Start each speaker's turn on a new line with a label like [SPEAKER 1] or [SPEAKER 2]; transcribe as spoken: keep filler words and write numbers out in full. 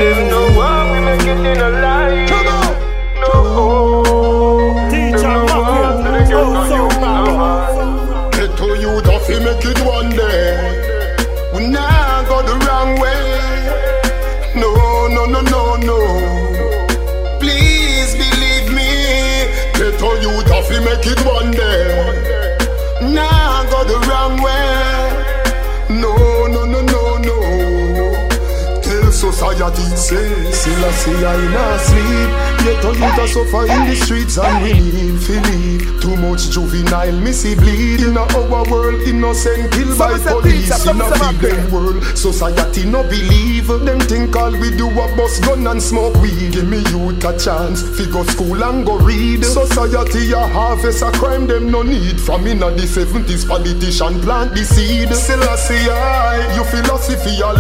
[SPEAKER 1] Them no one we make it in a life.
[SPEAKER 2] Come on.
[SPEAKER 1] No.
[SPEAKER 3] Teacher Mackie, oh so bad.
[SPEAKER 2] Get to you, Duffy, make it one day. We now go the wrong way. No, no, no, no, no. Please believe me. Get to you, Duffy, make it one day. Now go the wrong way. No, no, no, no, no. Tell society say, still I see I not sleep. Yet all youth are suffer in the streets and we need to leave. Too much juvenile missy bleed. In our world innocent killed by police. In a big world society no believe. Them think all we do a bust gun and smoke weed. Give me youth a chance fi go school and go read. Society a harvest a crime them no need. From inna the seventies politician plant the seed. Still I see I, you philosophy a